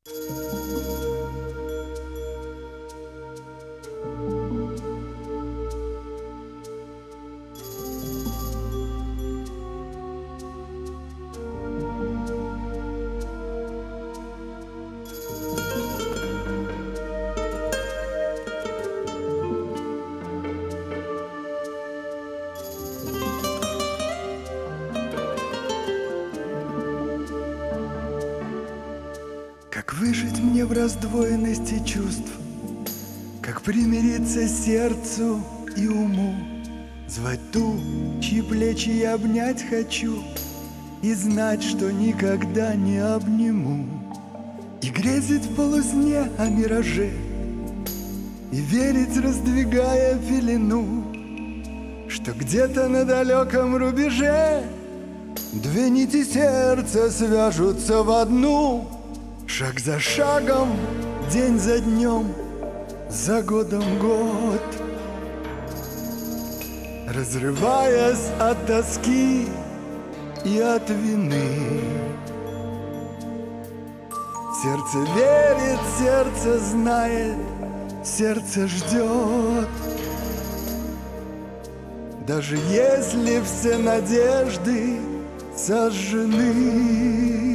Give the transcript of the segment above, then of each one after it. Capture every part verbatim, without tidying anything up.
Как выжить мне в раздвоенности чувств, как примириться сердцу и уму, звать ту, чьи плечи я обнять хочу, и знать, что никогда не обниму, и грезить в полусне о мираже, и верить, раздвигая пелену, что где-то на далеком рубеже две нити сердца свяжутся в одну. Шаг за шагом, день за днем, за годом год, разрываясь от тоски и от вины. Сердце верит, сердце знает, сердце ждет. Даже если все надежды сожжены.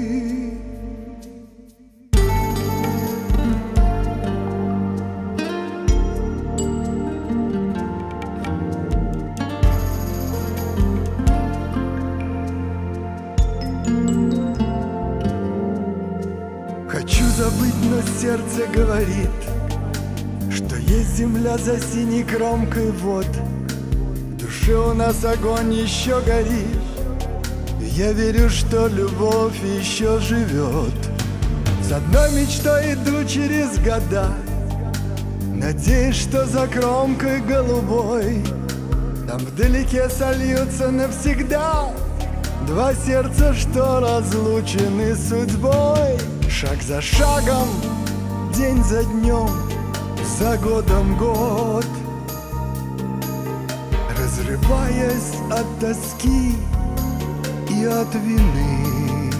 Хочу забыть, но сердце говорит, что есть земля за синей кромкой вод. В душе у нас огонь еще горит, и я верю, что любовь еще живет. С одной мечтой иду через года, надеюсь, что за кромкой голубой там вдалеке сольются навсегда два сердца, что разлучены судьбой. Шаг за шагом, день за днем, за годом год, разрываясь от тоски и от вины.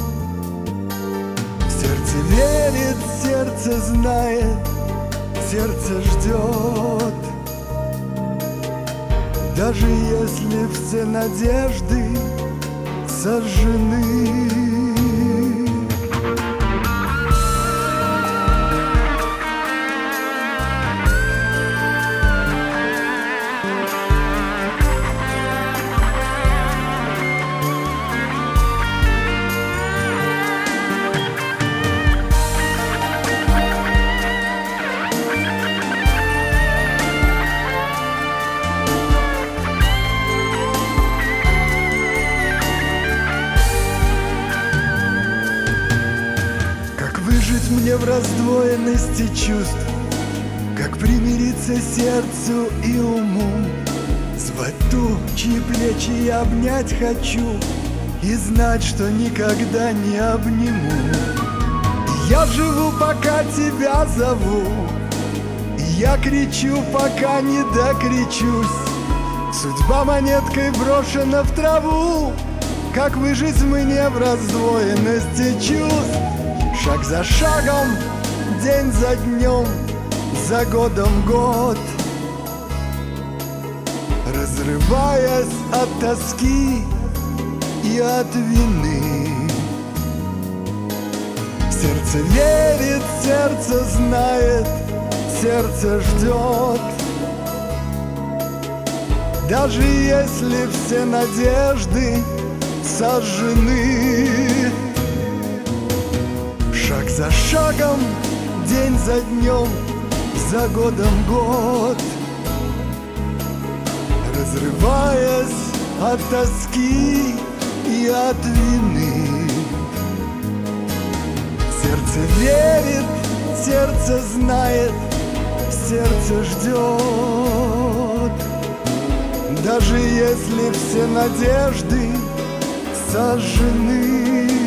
Сердце верит, сердце знает, сердце ждет. Даже если все надежды сожжены. Выжить мне в раздвоенности чувств, как примириться сердцу и уму, звать ту, чьи плечи я обнять хочу, и знать, что никогда не обниму. И я живу, пока тебя зову, и я кричу, пока не докричусь. Судьба монеткой брошена в траву. Как выжить мне в раздвоенности чувств? Шаг за шагом, день за днем, за годом год, разрываясь от тоски и от вины. Сердце верит, сердце знает, сердце ждет. Даже если все надежды сожжены. Шаг за шагом, день за днем, за годом год, разрываясь от тоски и от вины. Сердце верит, сердце знает, сердце ждет. Даже если все надежды сожжены.